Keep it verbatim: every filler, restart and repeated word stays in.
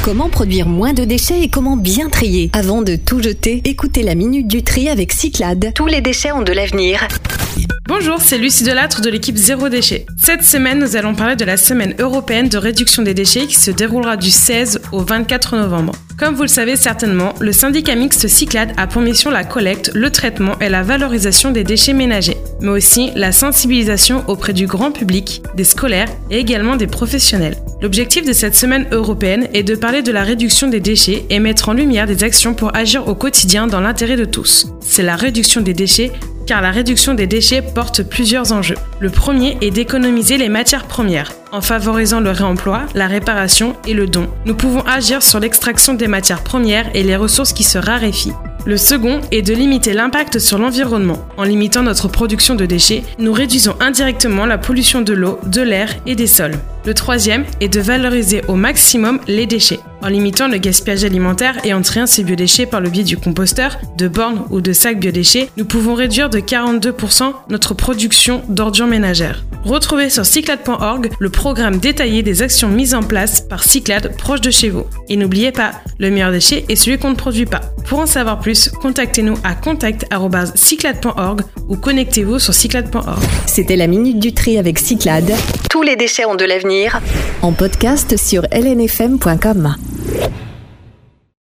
Comment produire moins de déchets et comment bien trier? Avant de tout jeter, écoutez la Minute du Tri avec Cyclades. Tous les déchets ont de l'avenir. Bonjour, c'est Lucie Delattre de l'équipe Zéro Déchet. Cette semaine, nous allons parler de la semaine européenne de réduction des déchets qui se déroulera du seize au vingt-quatre novembre. Comme vous le savez certainement, le syndicat mixte Cyclades a pour mission la collecte, le traitement et la valorisation des déchets ménagers, mais aussi la sensibilisation auprès du grand public, des scolaires et également des professionnels. L'objectif de cette semaine européenne est de parler de la réduction des déchets et mettre en lumière des actions pour agir au quotidien dans l'intérêt de tous. C'est la réduction des déchets car la réduction des déchets porte plusieurs enjeux. Le premier est d'économiser les matières premières, en favorisant le réemploi, la réparation et le don. Nous pouvons agir sur l'extraction des matières premières et les ressources qui se raréfient. Le second est de limiter l'impact sur l'environnement. En limitant notre production de déchets, nous réduisons indirectement la pollution de l'eau, de l'air et des sols. Le troisième est de valoriser au maximum les déchets. En limitant le gaspillage alimentaire et en triant ces biodéchets par le biais du composteur, de bornes ou de sacs biodéchets, nous pouvons réduire de quarante-deux pour cent notre production d'ordures ménagères. Retrouvez sur cyclades point org le programme détaillé des actions mises en place par Cyclades proche de chez vous. Et n'oubliez pas, le meilleur déchet est celui qu'on ne produit pas. Pour en savoir plus, contactez-nous à contact arobase cyclades point org ou connectez-vous sur cyclades point org. C'était la Minute du Tri avec Cyclades. Tous les déchets ont de l'avenir. En podcast sur l n f m point com.